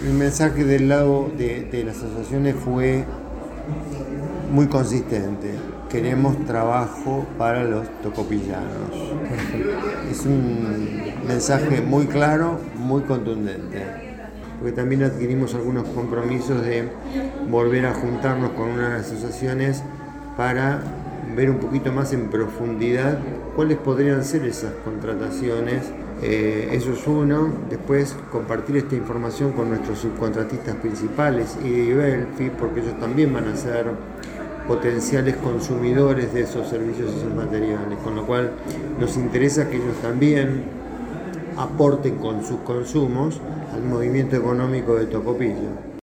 El mensaje del lado de las asociaciones fue muy consistente. Queremos trabajo para los tocopillanos. Es un mensaje muy claro, muy contundente. Porque también adquirimos algunos compromisos de volver a juntarnos con unas asociaciones para ver un poquito más en profundidad cuáles podrían ser esas contrataciones. Eso es uno. Después compartir esta información con nuestros subcontratistas principales y Belfi, porque ellos también van a ser potenciales consumidores de esos servicios y esos materiales, con lo cual nos interesa que ellos también aporten con sus consumos al movimiento económico de Tocopilla.